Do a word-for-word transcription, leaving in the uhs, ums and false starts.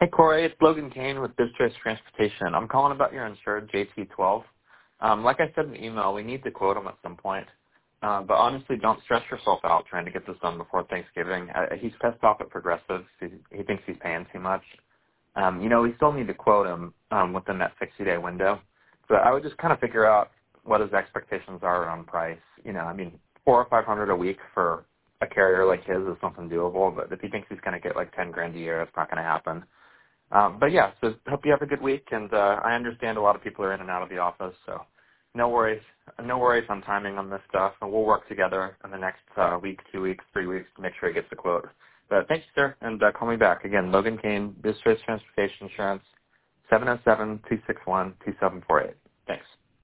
Hey, Corey, it's Logan Kane with BizTrace Transportation. I'm calling about your insured J T twelve. Um, like I said in the email, we need to quote him at some point. Uh, but honestly, don't stress yourself out trying to get this done before Thanksgiving. Uh, he's pissed off at Progressive. He, he thinks he's paying too much. Um, you know, we still need to quote him um, within that sixty-day window. But I would just kind of figure out what his expectations are on price. You know, I mean, four or five hundred a week for a carrier like his is something doable. But if he thinks he's going to get like ten grand a year, it's not going to happen. Um, but yeah, so hope you have a good week, and uh, I understand a lot of people are in and out of the office, so no worries, no worries on timing on this stuff, and we'll work together in the next uh, week, two weeks, three weeks to make sure he gets the quote. But thank you, sir, and uh, call me back. Again, Logan Kane, BizTrace Transportation Insurance, seven oh seven, two six one, two seven four eight. Thanks.